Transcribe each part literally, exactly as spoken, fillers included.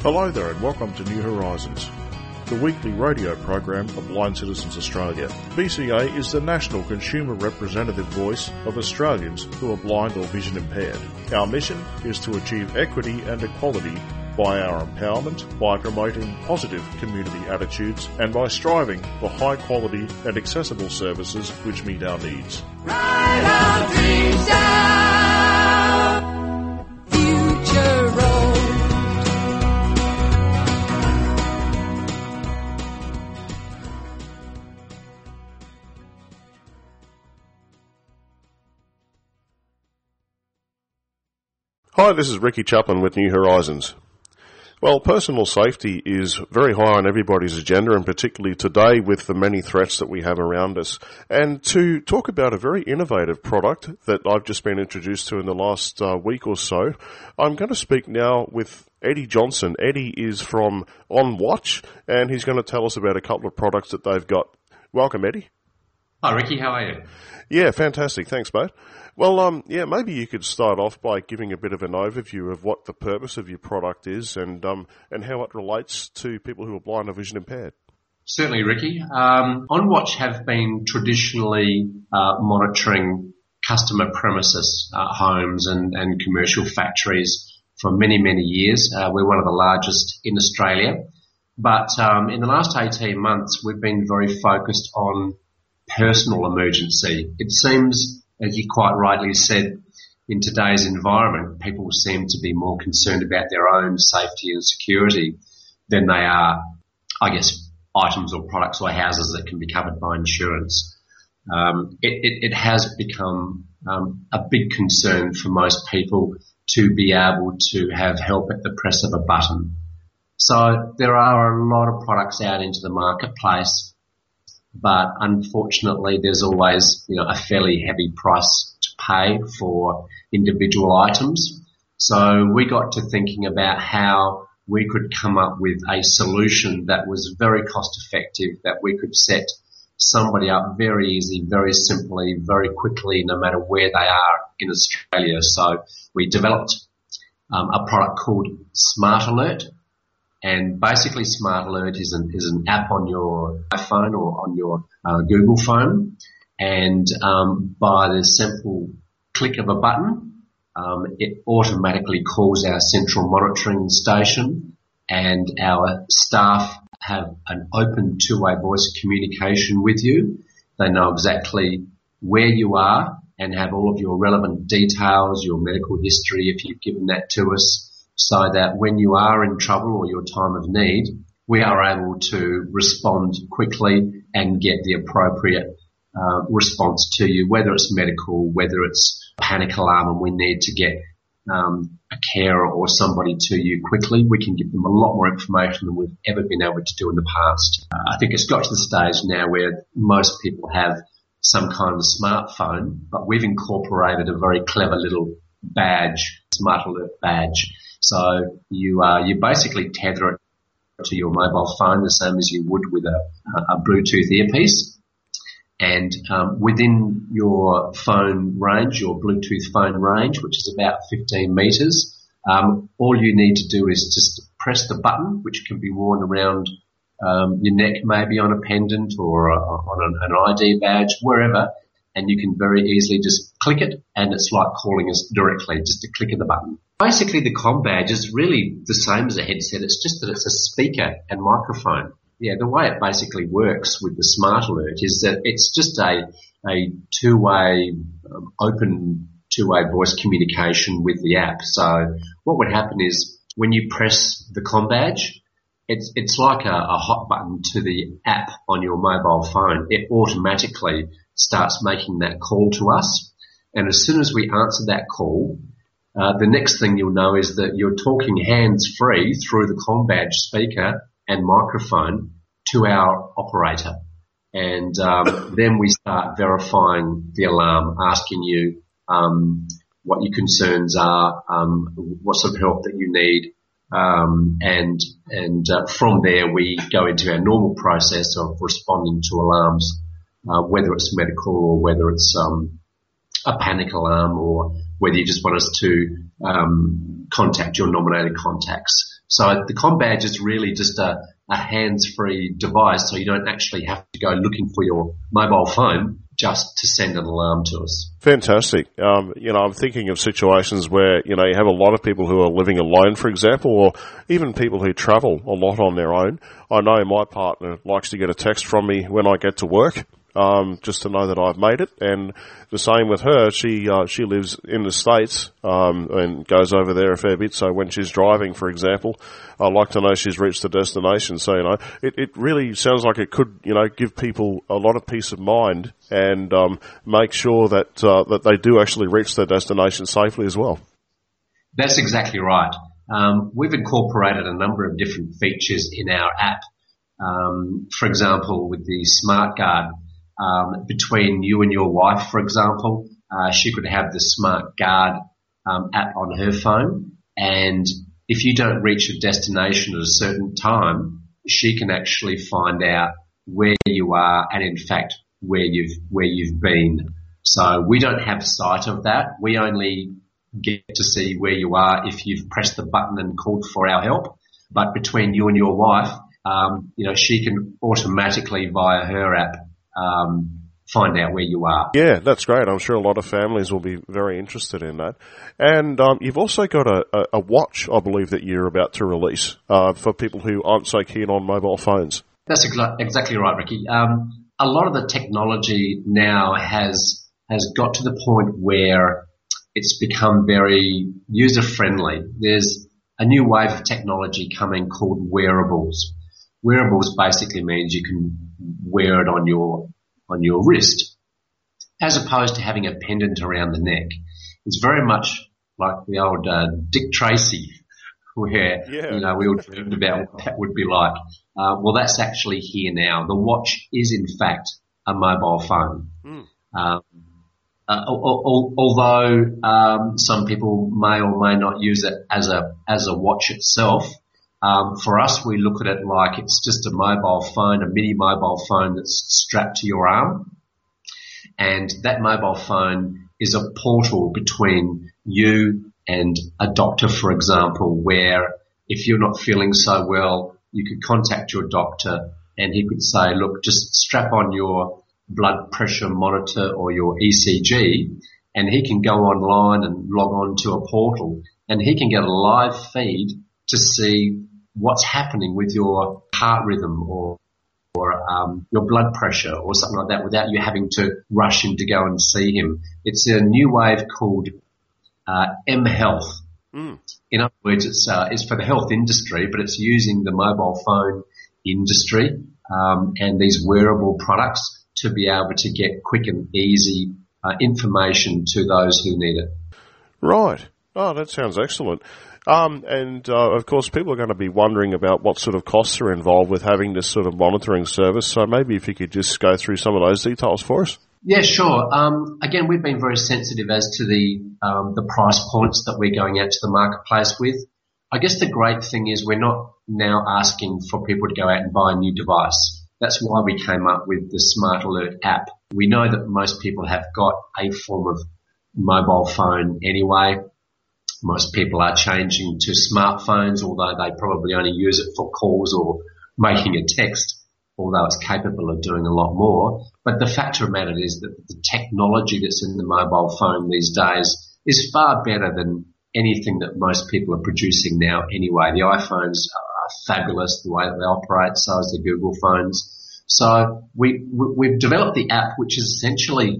Hello there and welcome to New Horizons, the weekly radio program of Blind Citizens Australia. B C A is the national consumer representative voice of Australians who are blind or vision impaired. Our mission is to achieve equity and equality by our empowerment, by promoting positive community attitudes, and by striving for high quality and accessible services which meet our needs. Write our dreams down, future road. Hi, this is Ricky Chaplin with New Horizons. Well, personal safety is very high on everybody's agenda, and particularly today with the many threats that we have around us. And to talk about a very innovative product that I've just been introduced to in the last uh, week or so, I'm going to speak now with Eddie Johnson. Eddie is from On Watch, and he's going to tell us about a couple of products that they've got. Welcome, Eddie. Hi, Ricky. How are you? Yeah, fantastic. Thanks, mate. Well, um, yeah, maybe you could start off by giving a bit of an overview of what the purpose of your product is and um, and how it relates to people who are blind or vision impaired. Certainly, Ricky. Um, On Watch have been traditionally uh, monitoring customer premises, uh, homes and, and commercial factories for many, many years. Uh, we're one of the largest in Australia. But um, in the last eighteen months, we've been very focused on personal emergency. It seems, as you quite rightly said, in today's environment, people seem to be more concerned about their own safety and security than they are, I guess, items or products or houses that can be covered by insurance. Um, it, it, it has become um, a big concern for most people to be able to have help at the press of a button. So there are a lot of products out into the marketplace, but unfortunately there's always, you know, a fairly heavy price to pay for individual items. So we got to thinking about how we could come up with a solution that was very cost effective, that we could set somebody up very easy, very simply, very quickly, no matter where they are in Australia. So we developed um, a product called Smart Alert. And basically, Smart Alert is an, is an app on your iPhone or on your uh, Google phone. And um, by the simple click of a button, um, it automatically calls our central monitoring station, and our staff have an open two-way voice communication with you. They know exactly where you are and have all of your relevant details, your medical history, if you've given that to us, so that when you are in trouble or your time of need, we are able to respond quickly and get the appropriate uh, response to you, whether it's medical, whether it's a panic alarm and we need to get um, a carer or somebody to you quickly. We can give them a lot more information than we've ever been able to do in the past. Uh, I think it's got to the stage now where most people have some kind of smartphone, but we've incorporated a very clever little badge, Smart Alert badge. So you uh, you basically tether it to your mobile phone the same as you would with a, a Bluetooth earpiece. And um, within your phone range, your Bluetooth phone range, which is about fifteen metres, um, all you need to do is just press the button, which can be worn around um, your neck, maybe on a pendant or a, on an, an I D badge, wherever, and you can very easily just click it, and it's like calling us directly, just a click of the button. Basically, the comm badge is really the same as a headset. It's just that it's a speaker and microphone. Yeah, the way it basically works with the Smart Alert is that it's just a a two-way, um, open two-way voice communication with the app. So what would happen is when you press the comm badge, it's it's like a, a hot button to the app on your mobile phone. It automatically starts making that call to us, and as soon as we answer that call, Uh, the next thing you'll know is that you're talking hands-free through the comm badge speaker and microphone to our operator. And um, then we start verifying the alarm, asking you um, what your concerns are, um, what sort of help that you need. Um, and and uh, from there, we go into our normal process of responding to alarms, uh, whether it's medical or whether it's um, a panic alarm, or whether you just want us to um, contact your nominated contacts. So the Comm Badge is really just a, a hands-free device, so you don't actually have to go looking for your mobile phone just to send an alarm to us. Fantastic. Um, you know, I'm thinking of situations where, you know, you have a lot of people who are living alone, for example, or even people who travel a lot on their own. I know my partner likes to get a text from me when I get to work, um, just to know that I've made it. And the same with her. She, uh, she lives in the States, um, and goes over there a fair bit. So when she's driving, for example, I like to know she's reached the destination. So, you know, it, it really sounds like it could, you know, give people a lot of peace of mind and, um, make sure that, uh, that they do actually reach their destination safely as well. That's exactly right. Um, we've incorporated a number of different features in our app. Um, for example, with the Smart Guard, um, between you and your wife, for example, uh, she could have the Smart Guard um, app on her phone, and if you don't reach a destination at a certain time, she can actually find out where you are and, in fact, where you've where you've been. So we don't have sight of that. We only get to see where you are if you've pressed the button and called for our help. But between you and your wife, um, you know, she can automatically via her app um, find out where you are. Yeah, that's great. I'm sure a lot of families will be very interested in that. And um, you've also got a, a, a watch, I believe, that you're about to release uh, for people who aren't so keen on mobile phones. That's exactly right, Ricky. Um, a lot of the technology now has has got to the point where it's become very user-friendly. There's a new wave of technology coming called wearables. Wearables basically means you can wear it on your on your wrist, as opposed to having a pendant around the neck. It's very much like the old uh, Dick Tracy, where yeah. you know we all dreamed about what that would be like. Uh, well, that's actually here now. The watch is in fact a mobile phone. Mm. Um, Uh, although um, some people may or may not use it as a as a watch itself, um, for us we look at it like it's just a mobile phone, a mini mobile phone that's strapped to your arm, and that mobile phone is a portal between you and a doctor, for example, where if you're not feeling so well, you could contact your doctor and he could say, look, just strap on your blood pressure monitor or your E C G, and he can go online and log on to a portal and he can get a live feed to see what's happening with your heart rhythm or or um, your blood pressure or something like that without you having to rush in to go and see him. It's a new wave called uh, mHealth. Mm. In other words, it's uh, it's for the health industry, but it's using the mobile phone industry um, and these wearable products to be able to get quick and easy uh, information to those who need it. Right. Oh, that sounds excellent. Um, and, uh, of course, people are going to be wondering about what sort of costs are involved with having this sort of monitoring service. So maybe if you could just go through some of those details for us. Yeah, sure. Um, again, we've been very sensitive as to the um, the price points that we're going out to the marketplace with. I guess the great thing is we're not now asking for people to go out and buy a new device. That's why we came up with the Smart Alert app. We know that most people have got a form of mobile phone anyway. Most people are changing to smartphones, although they probably only use it for calls or making a text, although it's capable of doing a lot more. But the fact of the matter is that the technology that's in the mobile phone these days is far better than anything that most people are producing now anyway. The iPhones are fabulous the way that they operate, so is the Google phones. So we, we've developed the app, which is essentially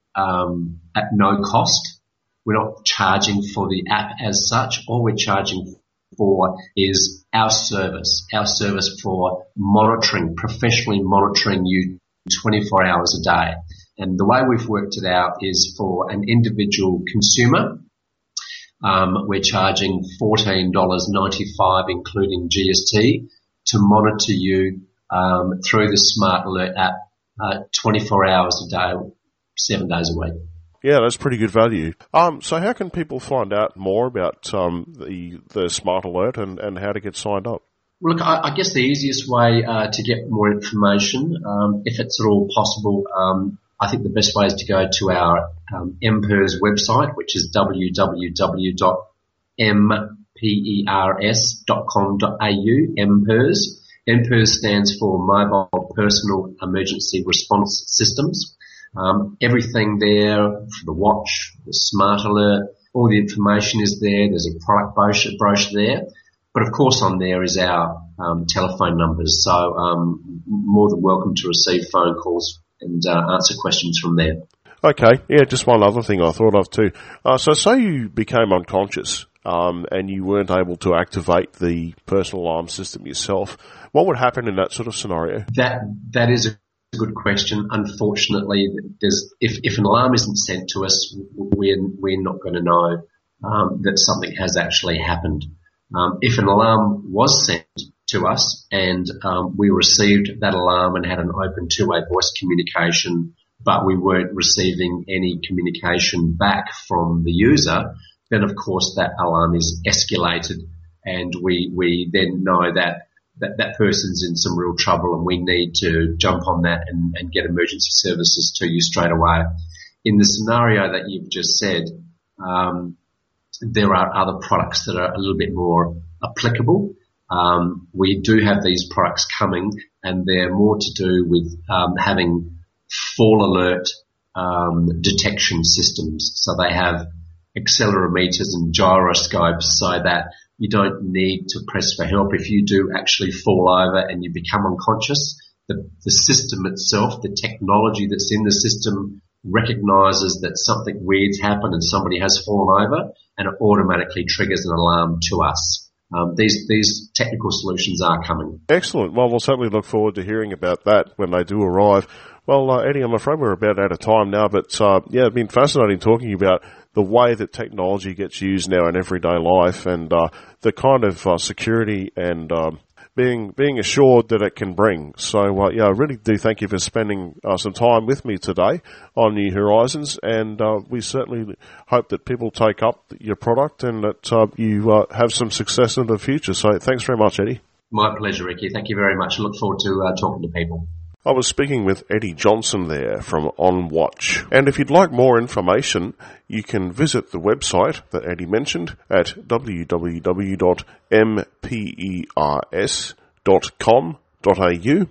um, at no cost. We're not charging for the app as such. All we're charging for is our service, our service for monitoring, professionally monitoring you twenty-four hours a day. And the way we've worked it out is for an individual consumer, Um, we're charging fourteen dollars ninety-five, including G S T, to monitor you um, through the Smart Alert app uh, twenty-four hours a day, seven days a week. Yeah, that's pretty good value. Um, so how can people find out more about um, the the Smart Alert and, and how to get signed up? Well, look, I, I guess the easiest way uh, to get more information, um, if it's at all possible, um, I think the best way is to go to our um, M P E R S website, which is w w w dot m P E R S dot com dot A U, M P E R S. M P E R S stands for Mobile Personal Emergency Response Systems. Um, everything there for the watch, the smart alert, all the information is there. There's a product brochure, brochure there. But of course on there is our um, telephone numbers. So um, more than welcome to receive phone calls and uh, answer questions from there. Okay, yeah, just one other thing I thought of too. Uh, so say you became unconscious um, and you weren't able to activate the personal alarm system yourself. What would happen in that sort of scenario? That That is a good question. Unfortunately, there's, if, if an alarm isn't sent to us, we're, we're not going to know um, that something has actually happened. Um, if an alarm was sent to us and um, we received that alarm and had an open two-way voice communication, but we weren't receiving any communication back from the user, then of course that alarm is escalated and we, we then know that, that that person's in some real trouble and we need to jump on that and, and get emergency services to you straight away. In the scenario that you've just said, um, there are other products that are a little bit more applicable. Um, we do have these products coming and they're more to do with um, having fall alert um, detection systems. So they have accelerometers and gyroscopes so that you don't need to press for help. If you do actually fall over and you become unconscious, the, the system itself, the technology that's in the system recognises that something weird's happened and somebody has fallen over and it automatically triggers an alarm to us. Um, these these technical solutions are coming. Excellent. Well, we'll certainly look forward to hearing about that when they do arrive. Well, uh, Eddie, I'm afraid we're about out of time now, but uh, yeah, it's been fascinating talking about the way that technology gets used now in everyday life and uh, the kind of uh, security and um, being being assured that it can bring. So, uh, yeah, I really do thank you for spending uh, some time with me today on New Horizons, and uh, we certainly hope that people take up your product and that uh, you uh, have some success in the future. So thanks very much, Eddie. My pleasure, Ricky. Thank you very much. I look forward to uh, talking to people. I was speaking with Eddie Johnson there from On Watch. And if you'd like more information, you can visit the website that Eddie mentioned at w w w dot m p e r s dot com dot a u,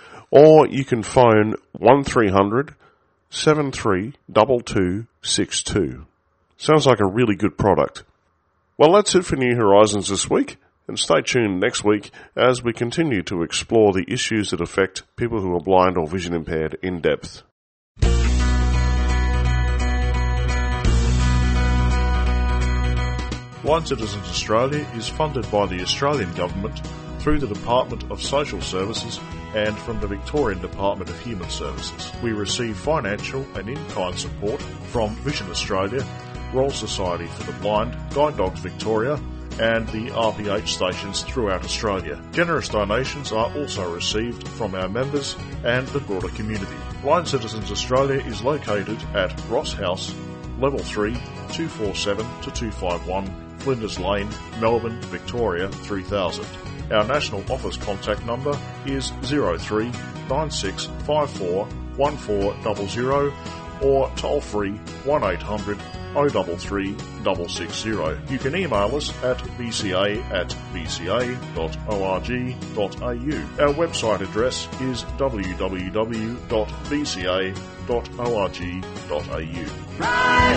or you can phone one three hundred seven three two two six two. Sounds like a really good product. Well, that's it for New Horizons this week. And stay tuned next week as we continue to explore the issues that affect people who are blind or vision impaired in depth. Blind Citizens Australia is funded by the Australian Government through the Department of Social Services and from the Victorian Department of Human Services. We receive financial and in-kind support from Vision Australia, Royal Society for the Blind, Guide Dogs Victoria, and the R P H stations throughout Australia. Generous donations are also received from our members and the broader community. Blind Citizens Australia is located at Ross House, Level three, two forty-seven to two fifty-one, Flinders Lane, Melbourne, Victoria three thousand. Our national office contact number is zero three nine six five four one four zero zero or toll free one eight hundred oh three three six six zero. You can email us at b c a at b c a dot org dot a u. Our website address is w w w dot b c a dot org dot a u.